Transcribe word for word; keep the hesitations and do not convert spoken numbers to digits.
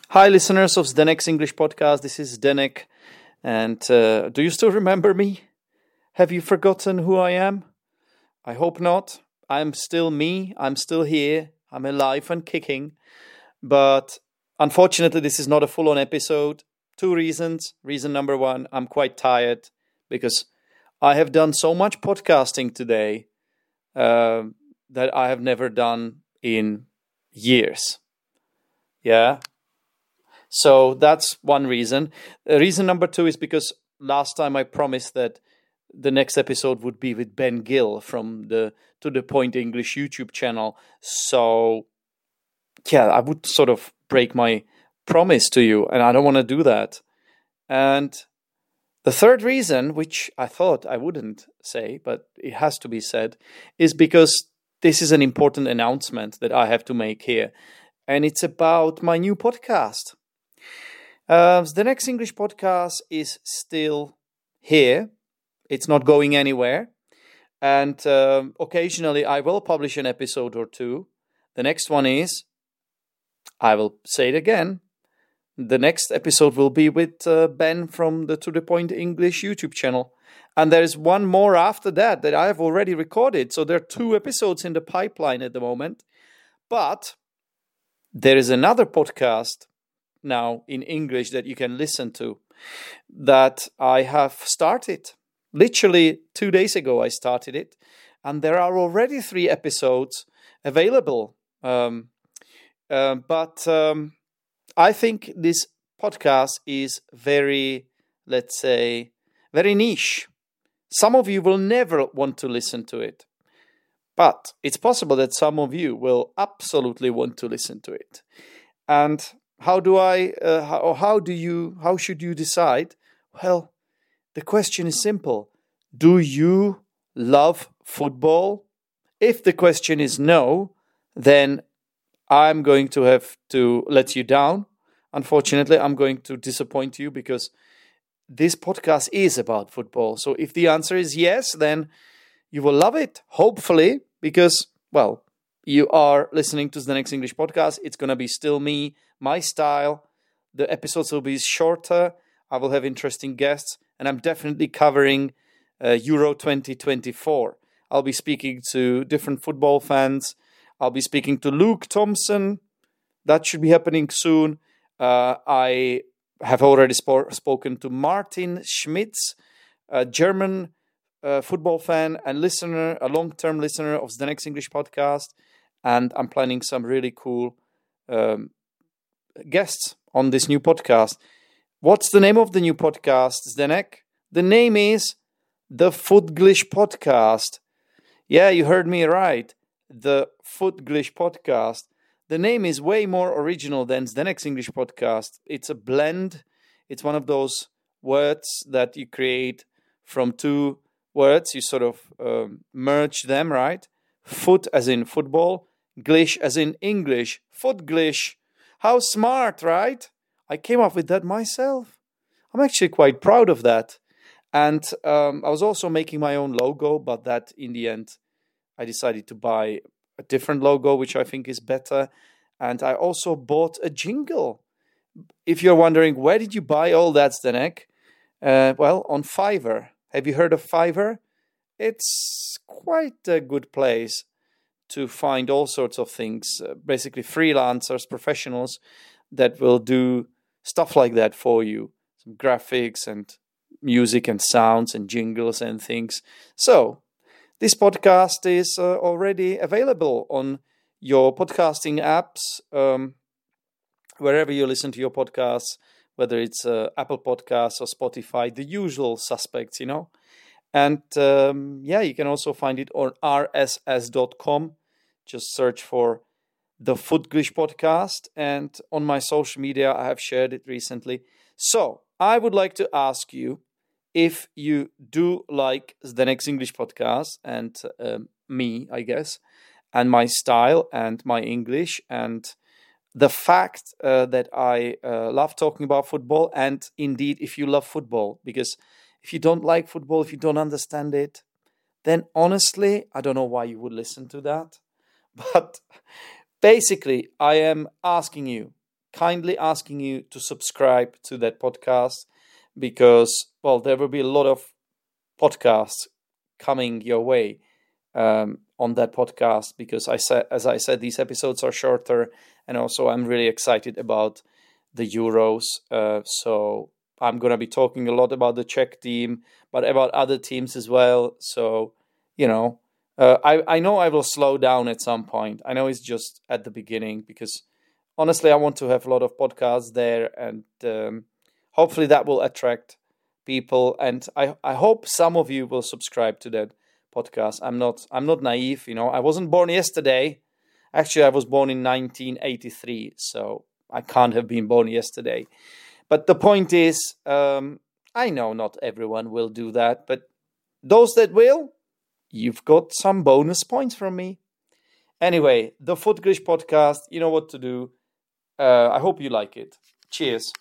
Hi, listeners of Zdenek's English podcast. This is Zdenek. And uh, do you still remember me? Have you forgotten who I am? I hope not. I'm still me. I'm still here. I'm alive and kicking. But unfortunately, this is not a full-on episode. Two reasons. Reason number one, I'm quite tired because I have done so much podcasting today uh, that I have never done in years. Yeah. So that's one reason. Uh, reason number two is because last time I promised that the next episode would be with Ben Gill from the To The Point English YouTube channel. So, yeah, I would sort of break my promise to you, and I don't want to do that. And the third reason, which I thought I wouldn't say, but it has to be said, is because this is an important announcement that I have to make here. And it's about my new podcast. Uh, the next English podcast is still here. It's not going anywhere. And um, occasionally I will publish an episode or two. The next one is, I will say it again, the next episode will be with uh, Ben from the To The Point English YouTube channel. And there is one more after that that I have already recorded. So there are two episodes in the pipeline at the moment. But there is another podcast now in English that you can listen to that I have started. Literally two days ago I started it, and there are already three episodes available. Um, uh, but um, I think this podcast is very, let's say, very niche. Some of you will never want to listen to it, but it's possible that some of you will absolutely want to listen to it. And How do I, uh, how, or how do you, how should you decide? Well, the question is simple. Do you love football? If the question is no, then I'm going to have to let you down. Unfortunately, I'm going to disappoint you because this podcast is about football. So if the answer is yes, then you will love it, hopefully, because, well, you are listening to the next English podcast. It's going to be still me, my style. The episodes will be shorter. I will have interesting guests. And I'm definitely covering uh, Euro twenty twenty-four. I'll be speaking to different football fans. I'll be speaking to Luke Thompson. That should be happening soon. Uh, I have already sp- spoken to Martin Schmitz, a German uh, football fan and listener, a long-term listener of the next English podcast. And I'm planning some really cool um, guests on this new podcast. What's the name of the new podcast, Zdenek? The name is The Footglish Podcast. Yeah, you heard me right. The Footglish Podcast. The name is way more original than Zdenek's English Podcast. It's a blend. It's one of those words that you create from two words. You sort of um, merge them, right? Foot as in football. Glish as in English. Footglish. How smart, right? I came up with that myself. I'm actually quite proud of that. And um, I was also making my own logo, but that in the end, I decided to buy a different logo, which I think is better. And I also bought a jingle. If you're wondering, where did you buy all that, Zdenek? Uh, well, on Fiverr. Have you heard of Fiverr? It's quite a good place to find all sorts of things, uh, basically freelancers, professionals that will do stuff like that for you. Some graphics and music and sounds and jingles and things. So, this podcast is uh, already available on your podcasting apps, um, wherever you listen to your podcasts, whether it's uh, Apple Podcasts or Spotify, the usual suspects, you know. And um, yeah, you can also find it on r s s dot com. Just search for the Footglish Podcast. And on my social media, I have shared it recently. So I would like to ask you if you do like the next English podcast and um, me, I guess, and my style and my English and the fact uh, that I uh, love talking about football. And indeed, if you love football, because if you don't like football, if you don't understand it, then honestly, I don't know why you would listen to that. But basically, I am asking you kindly asking you to subscribe to that podcast because, well, there will be a lot of podcasts coming your way um, on that podcast because I said, as I said, these episodes are shorter, and also I'm really excited about the Euros. Uh, so I'm going to be talking a lot about the Czech team, but about other teams as well. So, you know, uh, I, I know I will slow down at some point. I know it's just at the beginning because honestly, I want to have a lot of podcasts there, and um, hopefully that will attract people. And I, I hope some of you will subscribe to that podcast. I'm not I'm not naive, you know. I wasn't born yesterday. Actually, I was born in nineteen eighty-three, so I can't have been born yesterday. But the point is, um, I know not everyone will do that, but those that will, you've got some bonus points from me. Anyway, the Footglish podcast, you know what to do. Uh, I hope you like it. Cheers.